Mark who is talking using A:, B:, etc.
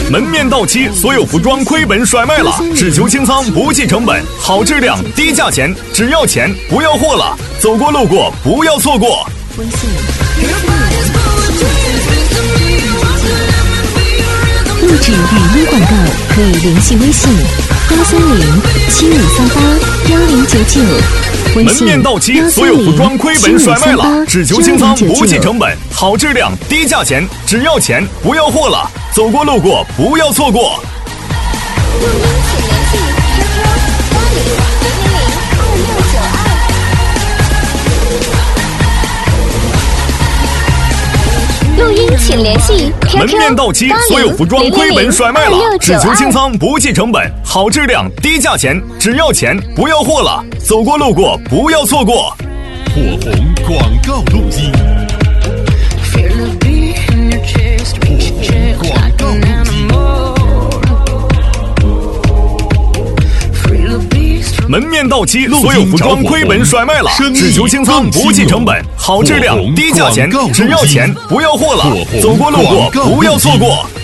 A: 门面到期，所有服装亏本甩卖了，只求清仓不计成本，好质量低价钱，只要钱不要货了，走过路过不要错过。
B: 微信录制语音广告可以联系微信130-7538-1099，
A: 门面到期，所有服装亏本甩卖了，只求清仓不计成本，好质量低价钱，只要钱不要货了，走过路过不要错过。
B: 录音请联系 QQ
A: 门面到期，所有服装亏本甩卖了，只求清仓不计成本，好质量低价钱，只要钱不要货了，走过路过不要错过。
C: 火红广告录音。
A: 门面到期，所有服装亏本甩卖了，只求清仓不计成本，好质量低价钱，只要钱不要货了，走过路过不要错过。